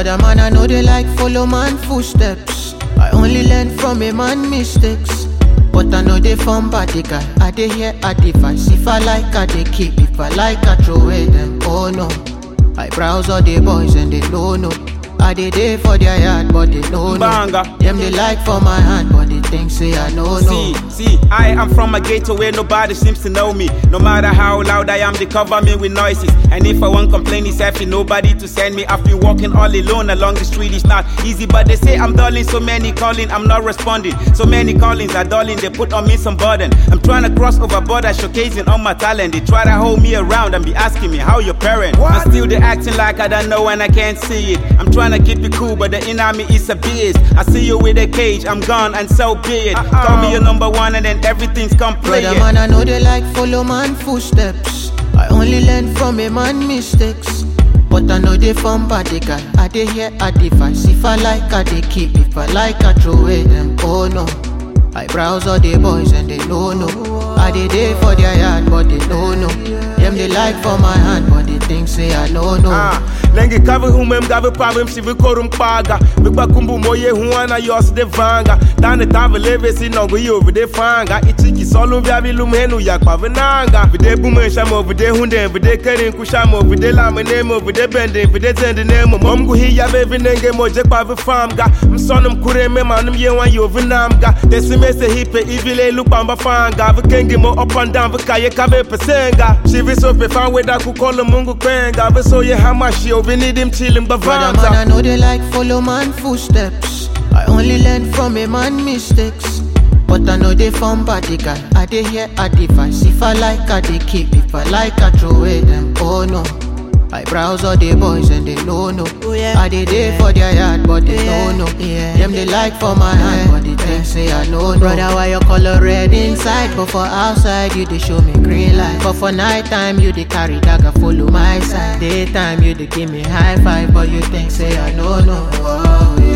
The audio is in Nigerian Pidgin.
Brother man, I know they like follow man footsteps. I only learn from a man mistakes. But I know they from body guy. I dey hear advice. If I like, I dey keep. If I like, I throw away them. Oh no. I browse all the boys and they don't know. I dey there for their yard, but they don't know. Them they like for my hand, but they think say I know no. See, I am from a ghetto where nobody seems to know me. No matter how loud I am, they cover me with noises. And if I won't complain, it's having nobody to send me. I've been walking all alone along the street, it's not easy. But they say I'm dulling, so many calling, I'm not responding. So many callings are dulling, they put on me some burden. I'm trying to cross over border, showcasing all my talent. They try to hold me around and be asking me how your parent. But still they acting like I don't know and I can't see it. I'm trying to keep it cool, but the inner me is a beast. I see you with a cage, I'm gone and so be it. Call me your number one and then everything's complete. Brother man, I know they like follow man footsteps. I only learn from a man mistakes. But I know they from body guy. I dey hear advice. If I like, I dey keep. If I like, I throw away them. Oh no. I browse all the boys and they don't know. I dey there for their yard, but they don't know. Them they like for my hand, but they think say I don't know. Lengi kavi humem gavi problem si vikorum paga. Bigba kumbu moye huana yos de vanga. Dane tave leve si nongo yo vide fanga. Ichiki solo vyavi lumhenu yak pavenanga. Vide bume shamo vide hunde vide kerin kushamo vide lamenemo vide bending vide zendenemo. Momgu hiya bevi nenge moje pavi famga. Msonum kureme manum yewan yo vinamga. Desime se hipe ivile lupamba fanga. Vikengi mo up and down vikaye kave pesenga. Shivi sope fan weda kukola mungu kwenga. Viso ye hamashi yo we need him chilling but Brother man, I know they like follow man footsteps. I only learn from a man mistakes. But I know they from body guy. I dey hear advice. If I like, I dey keep. If I like, I throw away them. Oh no. I browse all the boys and they don't know. I dey there for their yard, but they don't know. Them they like for my hand, but they think say I know no. Brother, why your color red inside? But for outside, you dey show me green light. But for night time, you dey carry dagger follow my side. Daytime, you dey give me high five, but you think say I know no. Oh, yeah.